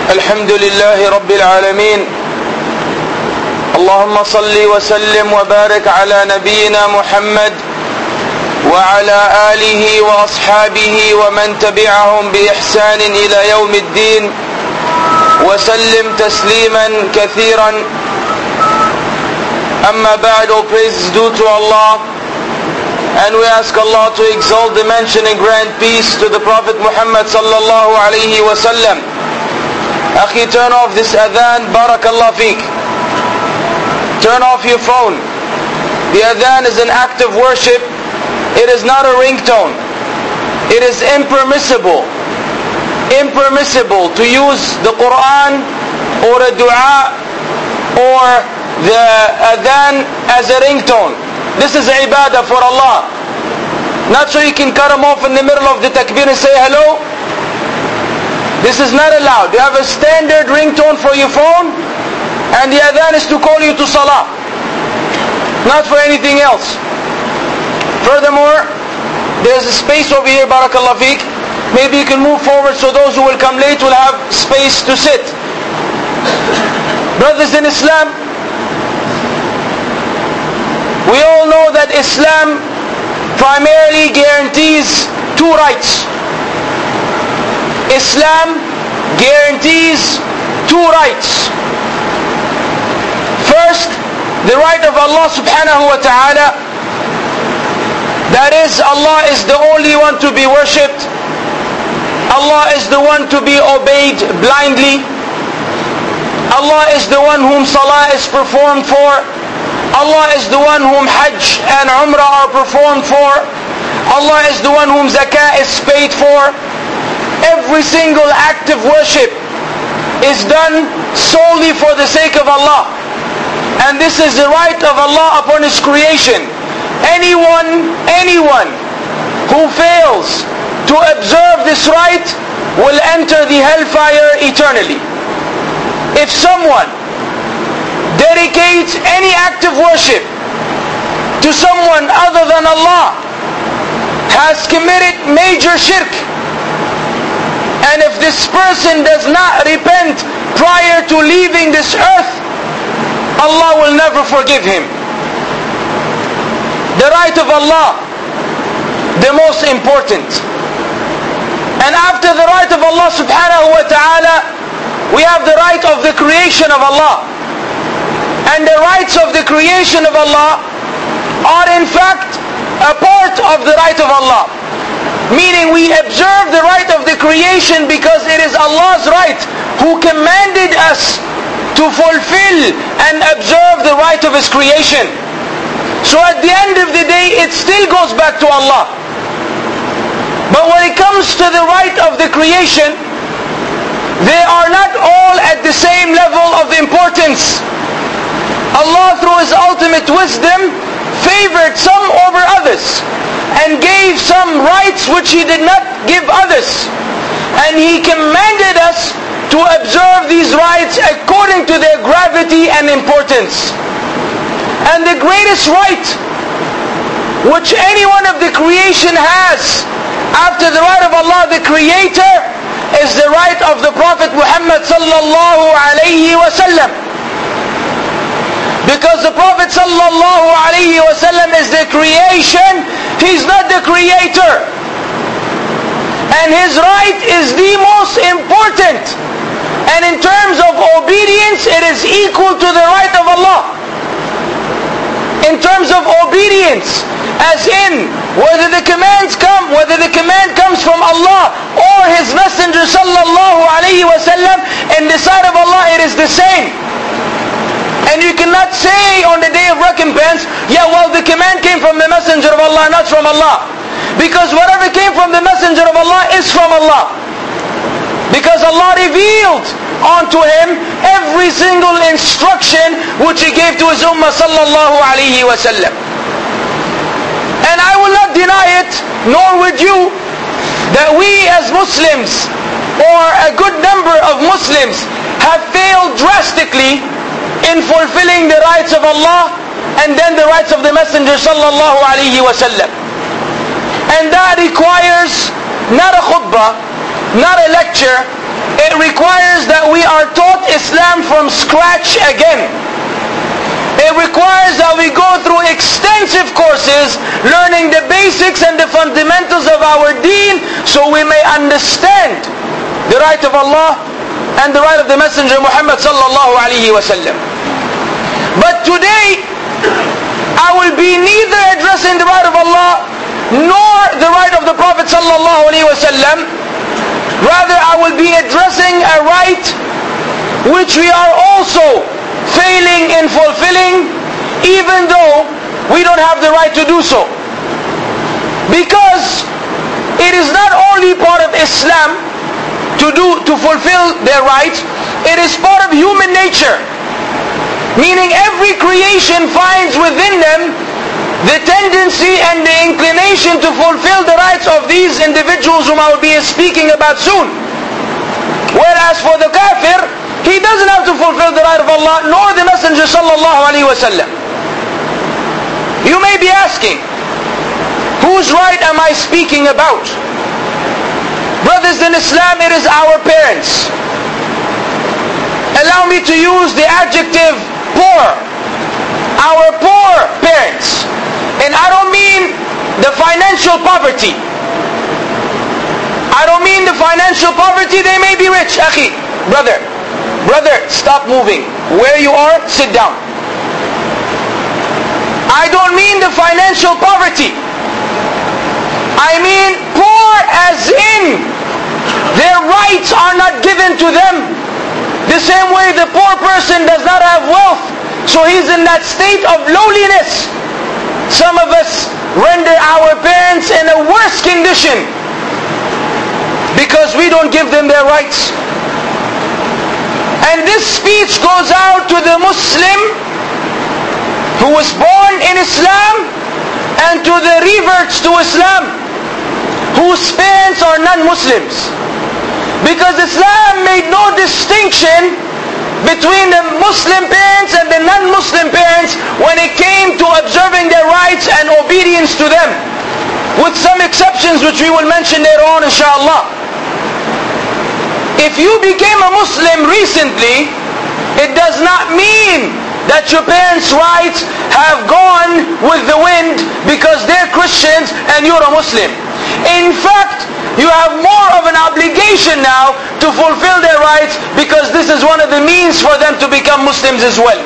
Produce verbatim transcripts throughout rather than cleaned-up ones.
الحمد لله رب العالمين اللهم صل وسلم وبارك على نبينا محمد وعلى آله وأصحابه ومن تبعهم بإحسان إلى يوم الدين وسلم تسليما كثيرا. أما بعد, all praise is due to Allah, and we ask Allah to exalt, dimension and grant peace to the Prophet Muhammad sallallahu alayhi wa sallam. Akhi, turn off this adhan, barakallah feek. Turn off your phone. The adhan is an act of worship. It is not a ringtone. It is impermissible. Impermissible to use the Quran or a dua or the adhan as a ringtone. This is ibadah for Allah. Not so you can cut them off in the middle of the takbir and say hello. This is not allowed. You have a standard ringtone for your phone, and the adhan is to call you to salah, not for anything else. Furthermore, there's a space over here, barakallah feek. Maybe you can move forward so those who will come late will have space to sit. Brothers in Islam, we all know that Islam primarily guarantees two rights. Islam guarantees two rights. First, the right of Allah subhanahu wa ta'ala. That is, Allah is the only one to be worshipped. Allah is the one to be obeyed blindly. Allah is the one whom salah is performed for. Allah is the one whom hajj and umrah are performed for. Allah is the one whom zakah is paid for. Every single act of worship is done solely for the sake of Allah. And this is the right of Allah upon His creation. Anyone, anyone who fails to observe this right will enter the hellfire eternally. If someone dedicates any act of worship to someone other than Allah, has committed major shirk. And if this person does not repent prior to leaving this earth, Allah will never forgive him. The right of Allah, the most important. And after the right of Allah subhanahu wa ta'ala, we have the right of the creation of Allah. And the rights of the creation of Allah are in fact a part of the right of Allah. Meaning we observe the right of the creation because it is Allah's right who commanded us to fulfill and observe the right of His creation. So at the end of the day, it still goes back to Allah. But when it comes to the right of the creation, they are not all at the same level of importance. Allah, through His ultimate wisdom, favored some over others and gave some rights which He did not give others. And He commanded us to observe these rights according to their gravity and importance. And the greatest right which any one of the creation has after the right of Allah the Creator is the right of the Prophet Muhammad sallallahu alayhi wa sallam. Because the Prophet sallallahu alayhi wa sallam is the creation, he's not the creator. And his right is the most important. And in terms of obedience, it is equal to the right of Allah. In terms of obedience, as in whether the commands come, whether the command comes from Allah or His Messenger sallallahu alayhi wa sallam, in the sight of Allah it is the same. And you cannot say on the day of recompense, yeah, well, the command came from the Messenger of Allah, not from Allah. Because whatever came from the Messenger of Allah is from Allah. Because Allah revealed unto him every single instruction which He gave to His ummah sallallahu alayhi wa sallam. And I will not deny it, nor would you, that we as Muslims, or a good number of Muslims, have failed drastically in fulfilling the rights of Allah and then the rights of the Messenger sallallahu alayhi wa sallam. And that requires not a khutbah, not a lecture, It requires that we are taught Islam from scratch again. It requires that we go through extensive courses learning the basics and the fundamentals of our deen so we may understand the right of Allah and the right of the Messenger Muhammad sallallahu alaihi wasallam. But today I will be neither addressing the right of Allah nor the right of the Prophet sallallahu alaihi wasallam. Rather, I will be addressing a right which we are also failing in fulfilling, even though we don't have the right to do so. Because it is not only part of Islam to do to fulfill their rights, it is part of human nature. Meaning every creation finds within them the tendency and the inclination to fulfill the rights of these individuals whom I will be speaking about soon. Whereas for the kafir, he doesn't have to fulfill the right of Allah nor the Messenger sallallahu alaihi wasallam. You may be asking, whose right am I speaking about? Brothers in Islam, it is our parents. Allow me to use the adjective poor. Our poor parents. And I don't mean the financial poverty. I don't mean the financial poverty. They may be rich. Akhi, brother, brother, stop moving. Where you are, sit down. I don't mean the financial poverty. I mean poor as in their rights are not given to them. The same way the poor person does not have wealth, so he's in that state of lowliness. Some of us render our parents in a worse condition because we don't give them their rights. And this speech goes out to the Muslim who was born in Islam and to the reverts to Islam whose parents are non-Muslims. Because Islam made no distinction between the Muslim parents and the non-Muslim parents when it came to observing their rights and obedience to them, with some exceptions which we will mention later on inshallah. If you became a Muslim recently, it does not mean that your parents' rights have gone with the wind because they're Christians and you're a Muslim. In fact, you have more of an obligation now to fulfill their rights because this is one of the means for them to become Muslims as well.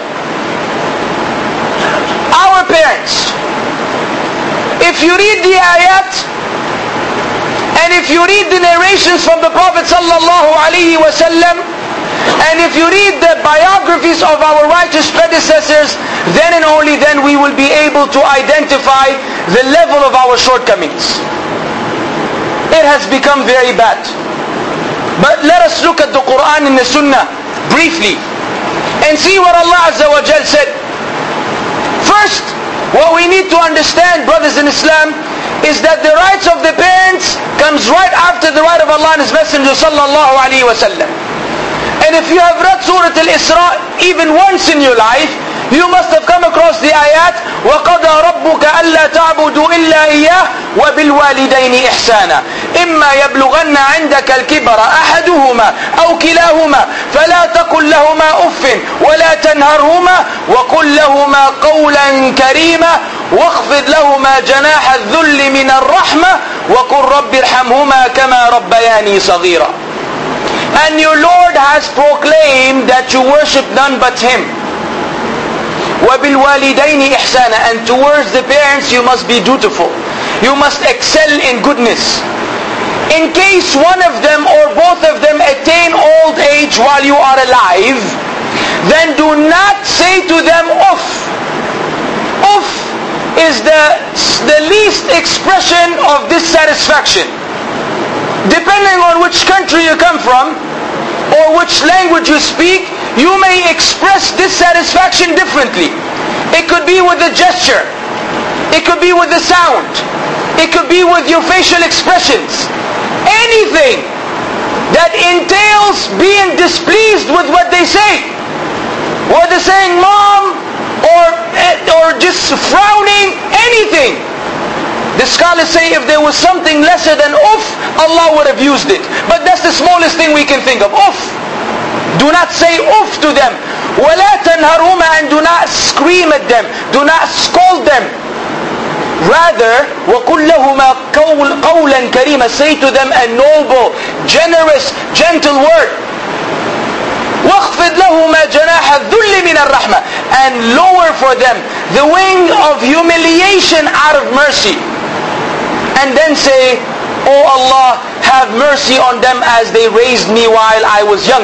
Our parents, if you read the ayat and if you read the narrations from the Prophet sallallahu alaihi wasallam, and if you read the biographies of our righteous predecessors, then and only then we will be able to identify the level of our shortcomings. It has become very bad. But let us look at the Quran and the Sunnah briefly and see what Allah Azza wa Jal said. First, what we need to understand, brothers in Islam, is that the rights of the parents comes right after the right of Allah and His Messenger sallallahu alaihi wasallam. And if you have read Surah Al-Isra even once in your life, you must have come across the ayat وَقَضَى رَبُّكَ أَلَّا تَعْبُدُوا إِلَّا إِيَّاهُ وَبِالْوَالِدَيْنِ إِحْسَانًا إِمَّا يَبْلُغَنَّ عِنْدَكَ الْكِبَرَ أَحَدُهُمَا أَوْ كِلَاهُمَا فَلَا تَقُلْ لَهُمَا أُفٍّ وَلَا تَنْهَرْهُمَا وَقُلْ لَهُمَا قَوْلًا كَرِيمًا وَاخْفِضْ لَهُمَا جَنَاحَ الذُّلِّ مِنَ الرَّحْمَةِ وَقُلْ رَبِّ ارْحَمْهُمَا كَمَا رَبَّيَانِي صَغِيرًا. And your Lord has proclaimed that you worship none but Him. وَبِالْوَالِدَيْنِ إِحْسَانًا. And towards the parents you must be dutiful. You must excel in goodness. In case one of them or both of them attain old age while you are alive, then do not say to them uff. Uff is the, the least expression of dissatisfaction. Depending on which country you come from or which language you speak, you may express dissatisfaction differently. It could be with a gesture. It could be with a sound. It could be with your facial expressions. Anything that entails being displeased with what they say. Whether saying mom or, or just frowning, anything The scholars say if there was something lesser than uff, Allah would have used it. But that's the smallest thing we can think of. Uff. Do not say uff to them. وَلَا تَنْهَرُهُمَا, and do not scream at them. Do not scold them. Rather, وَقُلْ لَهُمَا قَوْلًا كَرِيمًا, say to them a noble, generous, gentle word. وَاخْفِضْ لَهُمَا جَنَاحَ الذُّلِّ مِنَ الرَّحْمَةِ, and lower for them the wing of humiliation out of mercy. And then say, "Oh Allah, have mercy on them as they raised me while I was young."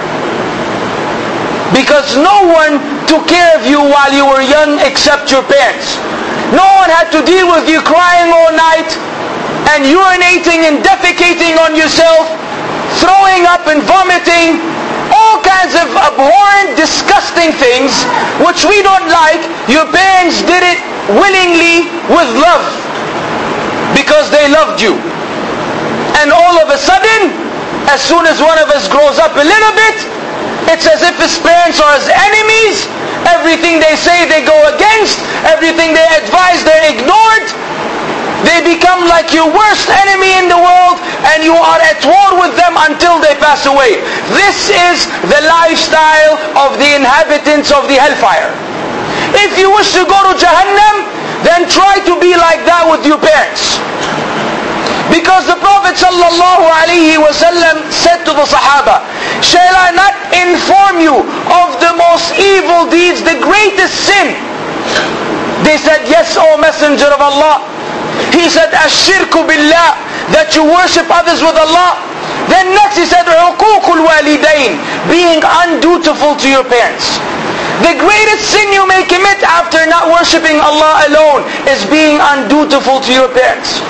Because no one took care of you while you were young except your parents. No one had to deal with you crying all night and urinating and defecating on yourself, throwing up and vomiting, all kinds of abhorrent, disgusting things which we don't like. Your parents did it willingly with love because they loved you. And all of a sudden, as soon as one of us grows up a little bit, it's as if his parents are his enemies. Everything they say they go against. Everything they advise they're ignored. They become like your worst enemy in the world, and you are at war with them until they pass away. This is the lifestyle of the inhabitants of the hellfire. If you wish to go to Jahannam, then try to be like that with your parents. Because the Prophet sallallahu alaihi wasallam said to the Sahaba, "Shall I not inform you of the most evil deeds, the greatest sin?" They said, "Yes, O Messenger of Allah." He said, "Ash-shirku billah," that you worship others with Allah. Then next he said, "Uququl walidain," being undutiful to your parents. The greatest sin you may commit after not worshiping Allah alone is being undutiful to your parents.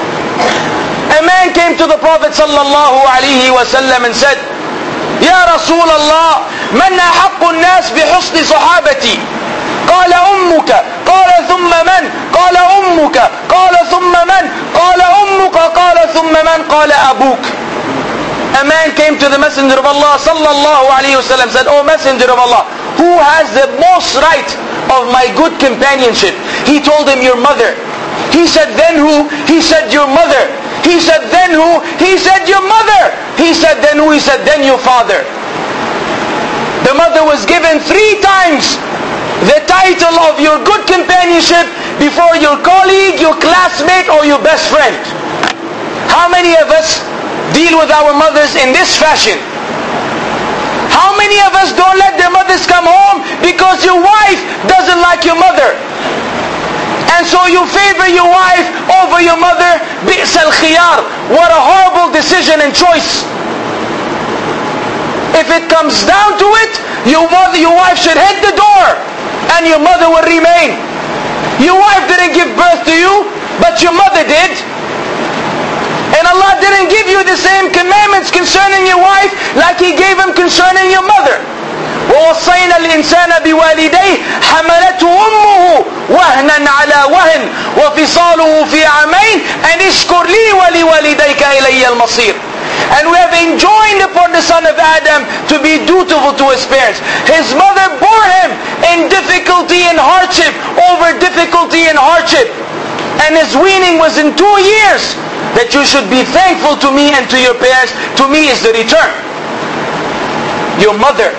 A man came to the Prophet sallallahu alaihi wasallam and said, "Ya Rasulullah, man ahaqqu an-nas bi husni sahabati?" قال أمك قال ثم من قال أمك قال ثم من قال أمك قال ثم من قال أبوك. A man came to the Messenger of Allah sallallahu alaihi wasallam, said, "O Messenger of Allah, who has the most right of my good companionship?" He told him, "Your mother." He said, "Then who?" He said, "Your mother." He said, "Then who?" He said, "Your mother." He said, "Then who?" He said, "Then your father." The mother was given three times the title of your good companionship before your colleague, your classmate, or your best friend. How many of us deal with our mothers in this fashion? How many of us don't let their mothers come home because your wife doesn't like your mother? And so you favor your wife over your mother. Bi's al-khiyar. What a horrible decision and choice. If it comes down to it, your mother, your wife should hit the door and your mother will remain. Your wife didn't give birth to you, but your mother did. And Allah didn't give you the same commandments concerning your wife like He gave them concerning your mother. وَوَصَّيْنَا الْإِنسَانَ بِوَالِدَيْهِ حَمَلَتْهُ أُمُّهُ وَهْنًا عَلَى وَهْنٍ وَفِصَالُهُ فِي عَامَيْنِ أَنِ اشْكُرْ لِي وَلِوَالِدَيْكَ إِلَيَّ الْمَصِيرُ. And we have enjoined upon the son of Adam to be dutiful to his parents. His mother bore him in difficulty and hardship over difficulty and hardship. And his weaning was in two years. That you should be thankful to me and to your parents. To me is the return. Your mother.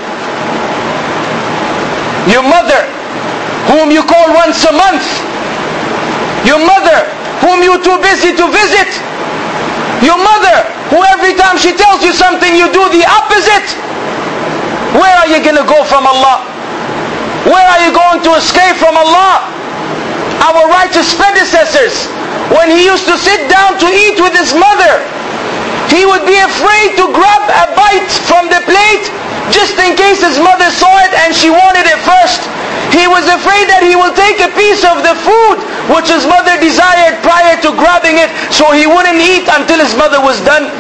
Your mother, whom you call once a month. Your mother, whom you're too busy to visit. Your mother, who every time she tells you something, you do the opposite. Where are you going to go from Allah? Where are you going to escape from Allah? Our righteous predecessors, when he used to sit down to eat with his mother, he would be afraid to grab a bite from the plate just in case his mother saw it and she wanted it first. He was afraid that he will take a piece of the food which his mother desired prior to grabbing it, so he wouldn't eat until his mother was done.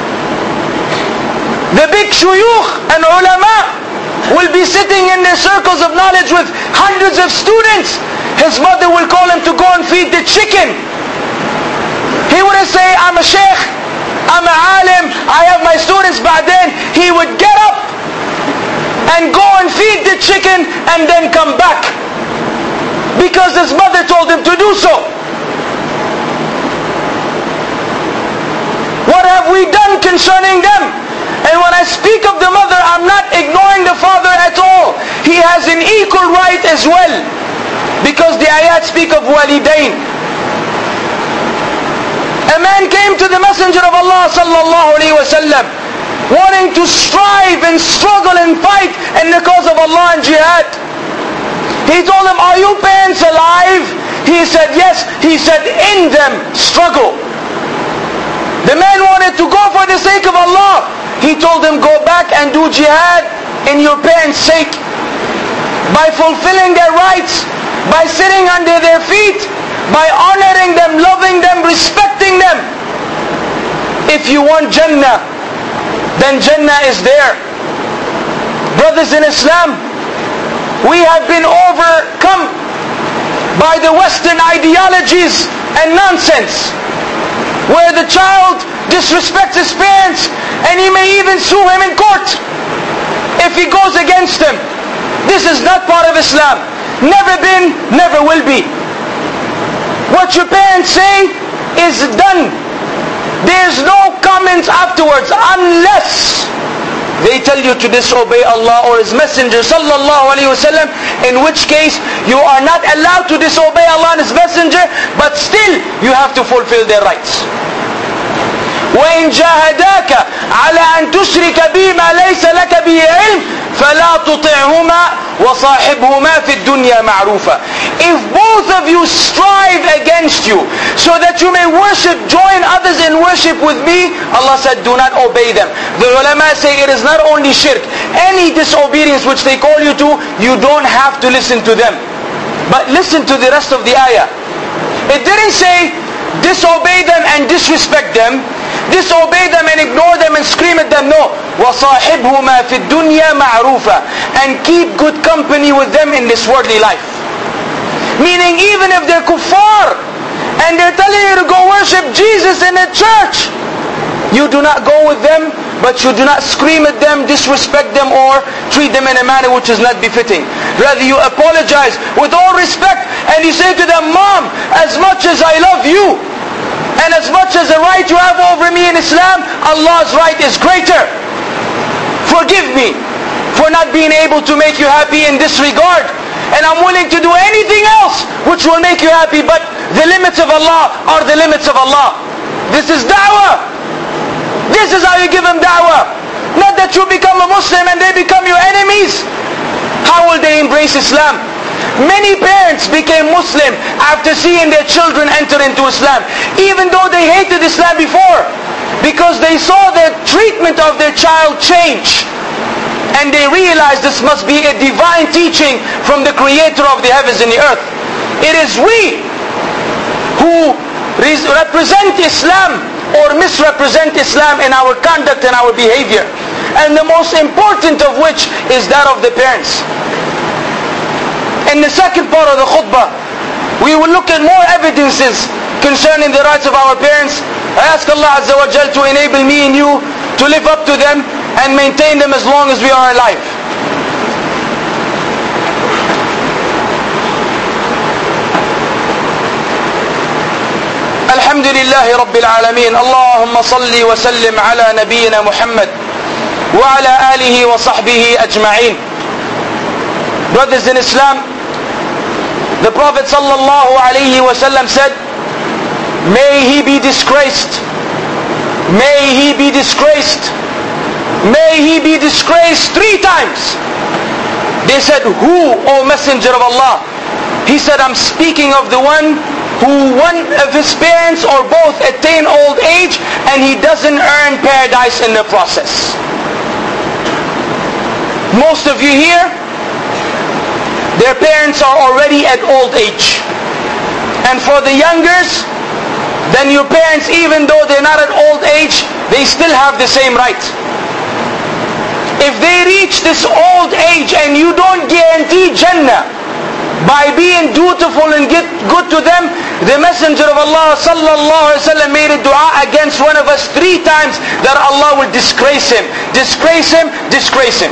The big shuyukh and ulama will be sitting in their circles of knowledge with hundreds of students. His mother will call him to go and feed the chicken. He wouldn't say, "I'm a sheikh, I'm a alim, I have my students." But then he would get up and go and feed the chicken and then come back, because his mother told him to do so. what have we done concerning them? And when I speak of the mother, I'm not ignoring the father at all. He has an equal right as well. Because the ayat speak of walidain. A man came to the Messenger of Allah sallallahu alayhi wa sallam, wanting to strive and struggle and fight in the cause of Allah and jihad. He told him, are your parents alive? He said, yes. He said, in them, struggle. The man wanted to go for the sake of Allah. He told him, go back and do jihad in your parents' sake. By fulfilling their rights, by sitting under their feet, by honoring them, loving them, respecting them. If you want Jannah, then Jannah is there. Brothers in Islam, we have been overcome by the Western ideologies and nonsense, where the child disrespects his parents and he may even sue him in court if he goes against them. This is not part of Islam. Never been, never will be. What your parents say is done. There's no comments afterwards unless they tell you to disobey Allah or His Messenger sallallahu alayhi wa sallam, in which case you are not allowed to disobey Allah and His Messenger, but still you have to fulfill their rights. وَإِنْ جَاهَدَاكَ عَلَىٰ أَنْ تُشْرِكَ بِي مَا لَيْسَ لَكَ بِهِ عِلْمٍ فَلَا تُطِعْهُمَا وَصَاحِبْهُمَا فِي الدُّنْيَا مَعْرُوفًا. If both of you strive against you so that you may worship, join others in worship with me, Allah said, do not obey them. The ulama say it is not only shirk. Any disobedience which they call you to, you don't have to listen to them. But listen to the rest of the ayah. It didn't say disobey them and disrespect them, disobey them and ignore them and scream at them. No. وَصَاحِبْهُمَا فِي الدُّنْيَا مَعْرُوفًا. And keep good company with them in this worldly life. Meaning even if they're kuffar and they're telling you to go worship Jesus in a church, you do not go with them, but you do not scream at them, disrespect them, or treat them in a manner which is not befitting. Rather you apologize with all respect and you say to them, Mom, as much as I love you and as much as the right you have over me in Islam, Allah's right is greater. Forgive me for not being able to make you happy in this regard. And I'm willing to do anything else which will make you happy, but the limits of Allah are the limits of Allah. This is da'wah. This is how you give them da'wah. Not that you become a Muslim and they become your enemies. How will they embrace Islam? Many parents became Muslim after seeing their children enter into Islam, even though they hated Islam before, because they saw the treatment of their child change. And they realized this must be a divine teaching from the Creator of the heavens and the earth. It is we who represent Islam or misrepresent Islam in our conduct and our behavior. And the most important of which is that of the parents. In the second part of the khutbah, we will look at more evidences concerning the rights of our parents. I ask Allah Azza wa Jal to enable me and you to live up to them and maintain them as long as we are alive. الحمد لله رب العالمين. اللهم صل وسلم على نبينا محمد وعلى آله وصحبه أجمعين. Brothers in Islam, the Prophet sallallahu alayhi wa sallam said, may he be disgraced, may he be disgraced, may he be disgraced three times. They said, who, O Messenger of Allah? He said, I'm speaking of the one who one of his parents or both attain old age and he doesn't earn paradise in the process. Most of you here, their parents are already at old age. And for the youngers, then your parents, even though they're not at old age, they still have the same right. If they reach this old age and you don't guarantee Jannah by being dutiful and get good to them, the Messenger of Allah sallallahu alaihi wasallam made a dua against one of us three times that Allah will disgrace him, disgrace him, disgrace him.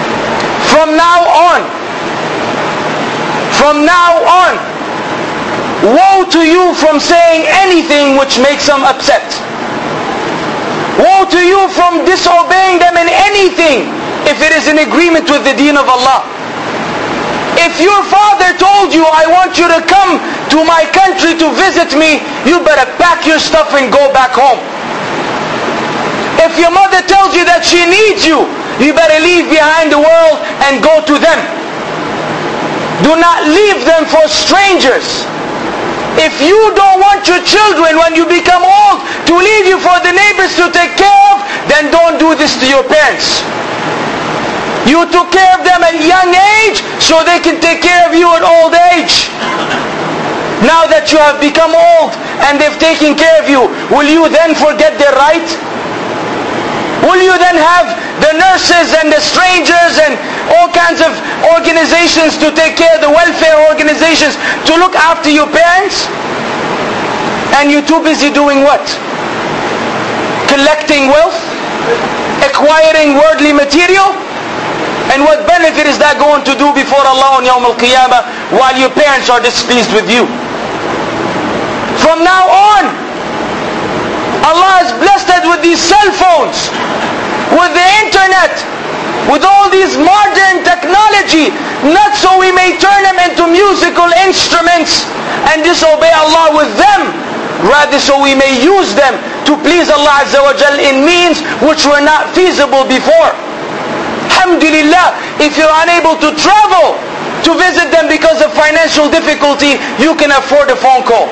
From now on, from now on, woe to you from saying anything which makes them upset. Woe to you from disobeying them in anything if it is in agreement with the deen of Allah. If your father told you, I want you to come to my country to visit me, you better pack your stuff and go back home. If your mother tells you that she needs you, you better leave behind the world and go to them. Do not leave them for strangers. If you don't want your children when you become old to leave you for the neighbors to take care of, then don't do this to your parents. You took care of them at a young age so they can take care of you at old age. Now that you have become old and they've taken care of you, will you then forget their right? Will you then have the nurses and the strangers and all kinds of organizations to take care of the welfare organizations to look after your parents? And you're too busy doing what? Collecting wealth? Acquiring worldly material? And what benefit is that going to do before Allah on Yawm al-Qiyamah while your parents are displeased with you? From now on, Allah has blessed us with these cell phones, with the internet, with all these modern technology, not so we may turn them into musical instruments and disobey Allah with them, rather so we may use them to please Allah Azza wa Jal in means which were not feasible before. Alhamdulillah, if you're unable to travel to visit them because of financial difficulty, you can afford a phone call.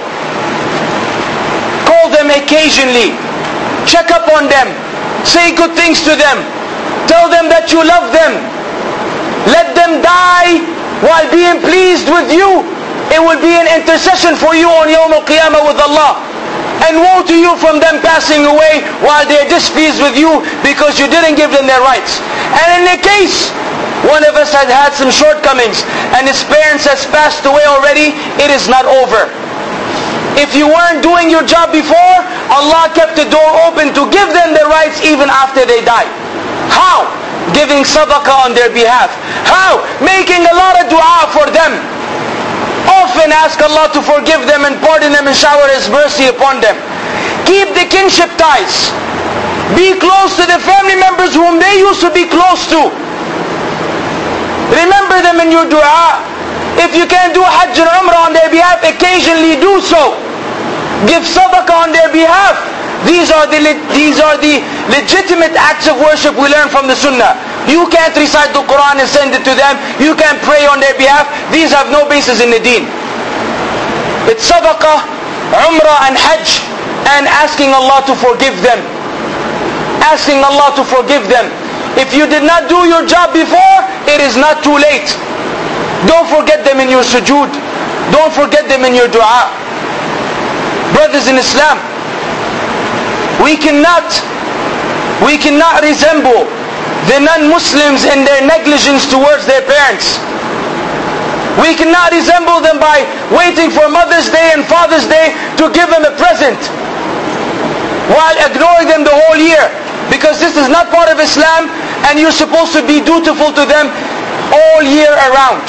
Call them occasionally. Check up on them. Say good things to them. Tell them that you love them. Let them die while being pleased with you. It will be an intercession for you on Yawm al-Qiyamah with Allah. And woe to you from them passing away while they are displeased with you because you didn't give them their rights. And in the case one of us had had some shortcomings and his parents has passed away already, it is not over. If you weren't doing your job before, Allah kept the door open to give them their rights even after they died. How? Giving sadaqah on their behalf. How? Making a lot of dua for them. Often ask Allah to forgive them and pardon them and shower His mercy upon them. Keep the kinship ties. Be close to the family members whom they used to be close to. Remember them in your dua. If you can't do Hajj and Umrah on their behalf, occasionally do so. Give sadaqah on their behalf. These are the these are the legitimate acts of worship we learn from the Sunnah. You can't recite the Quran and send it to them. You can't pray on their behalf. These have no basis in the deen. It's sadaqah, Umrah and Hajj, and asking Allah to forgive them. Asking Allah to forgive them. If you did not do your job before, it is not too late. Don't forget them in your sujood. Don't forget them in your dua. Brothers in Islam, we cannot, we cannot resemble the non-Muslims in their negligence towards their parents. We cannot resemble them by waiting for Mother's Day and Father's Day to give them a present while ignoring them the whole year, because this is not part of Islam and you're supposed to be dutiful to them all year around.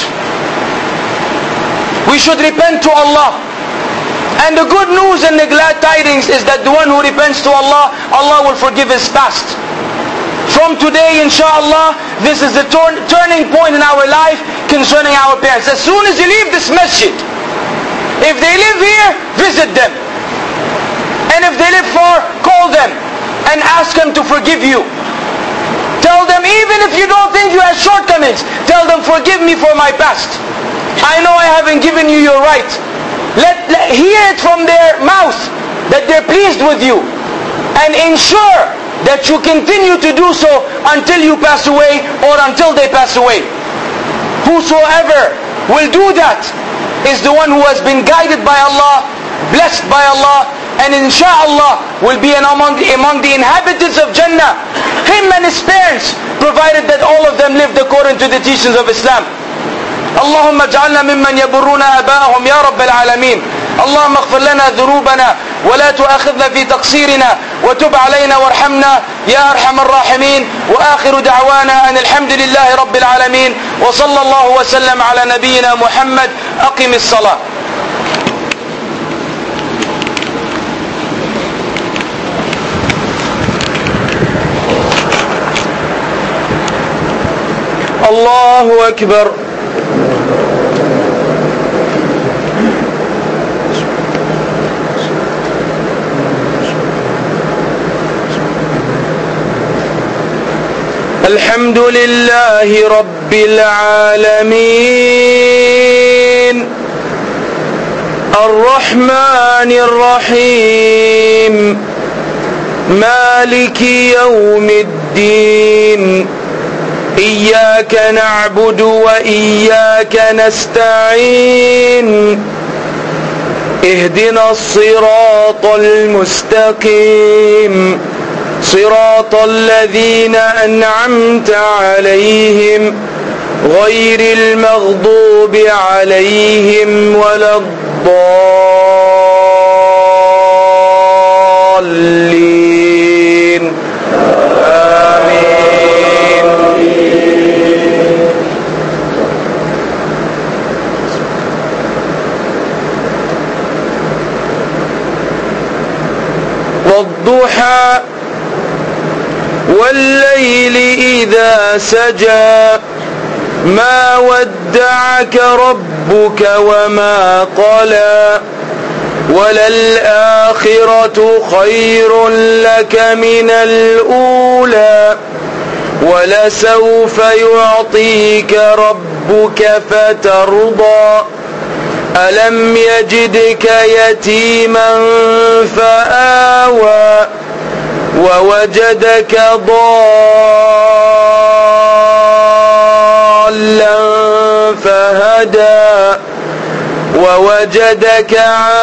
We should repent to Allah. And the good news and the glad tidings is that the one who repents to Allah, Allah will forgive his past. From today, inshallah, this is the turn, turning point in our life concerning our parents. As soon as you leave this masjid, if they live here, visit them. And if they live far, call them and ask them to forgive you. Tell them, even if you don't think you have shortcomings, tell them, forgive me for my past. I know I haven't given you your right. Let, let hear it from their mouth that they're pleased with you, and ensure that you continue to do so until you pass away or until they pass away. Whosoever will do that is the one who has been guided by Allah, blessed by Allah, and inshallah will be an among, among the inhabitants of Jannah, him and his parents, provided that all of them lived according to the teachings of Islam. اللهم اجعلنا ممن يبرون آباءهم يا رب العالمين. اللهم اغفر لنا ذنوبنا ولا تؤاخذنا في تقصيرنا وتب علينا وارحمنا يا أرحم الراحمين. وآخر دعوانا أن الحمد لله رب العالمين وصلى الله وسلم على نبينا محمد. أقم الصلاة. الله أكبر. الحمد لله رب العالمين الرحمن الرحيم مالك يوم الدين إياك نعبد وإياك نستعين اهدنا الصراط المستقيم صراط الذين أنعمت عليهم غير المغضوب عليهم ولا الضالين آمين. والضحى والليل إذا سجى ما ودعك ربك وما قلى وللآخرة خير لك من الأولى ولسوف يعطيك ربك فترضى ألم يجدك يتيما فآوى ووجدك ضالا فهدى ووجدك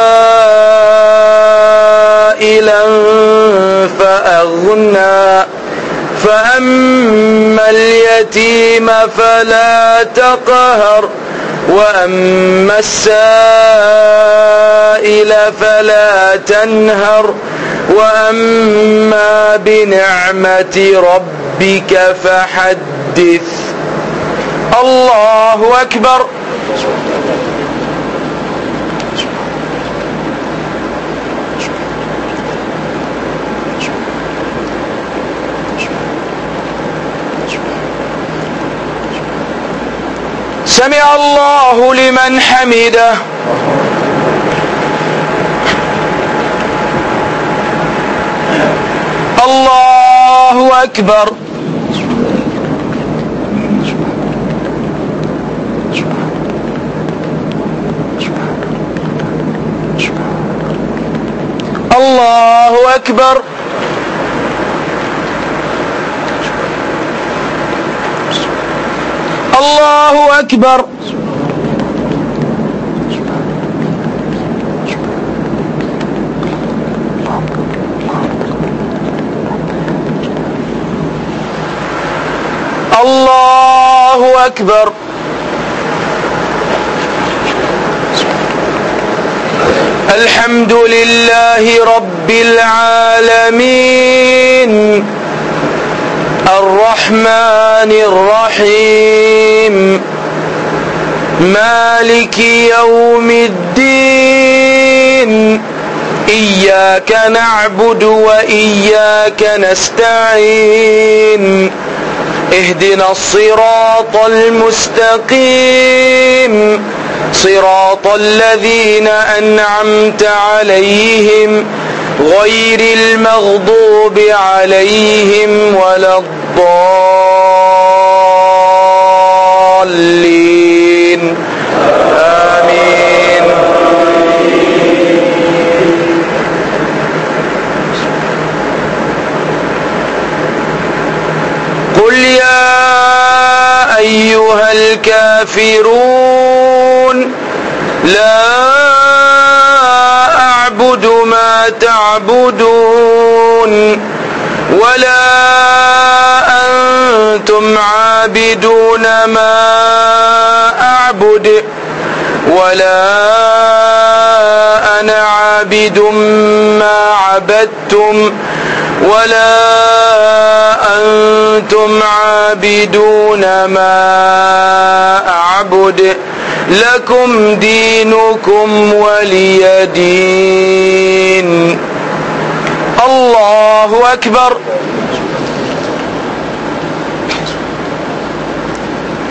عائلا فأغنى فأما اليتيم فلا تقهر وأما السائل فلا تنهر وأما بنعمة ربك فحدث. الله أكبر. سمع الله لمن حمده. الله أكبر. الله أكبر. الله أكبر. الله أكبر. الحمد لله رب العالمين الرحمن الرحيم مالك يوم الدين إياك نعبد وإياك نستعين اهدنا الصراط المستقيم صراط الذين أنعمت عليهم غير المغضوب عليهم ولا الضالين آمين. قل يا أيها الكافرون لا أعبد ما تعبدون ولا أنتم عابدون ما أعبد ولا أنا عابد ما عبدتم ولا أنتم عابدون ما أعبد لكم دينكم ولي دين. الله أكبر.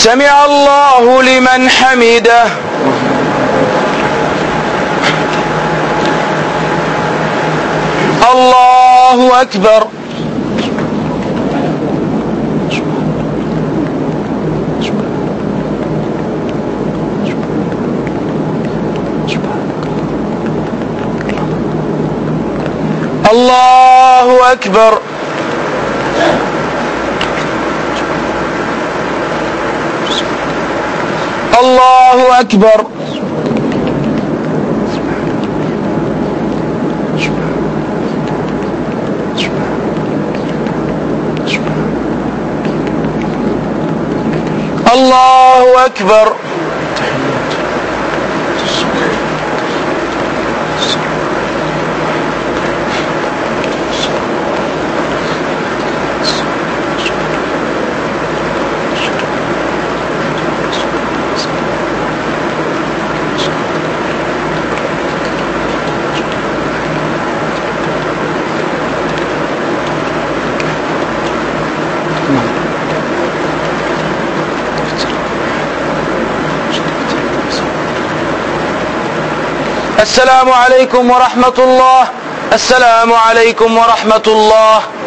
سمع الله لمن حمده. الله أكبر. الله أكبر. الله أكبر. الله أكبر. السلام عليكم ورحمة الله. السلام عليكم ورحمة الله.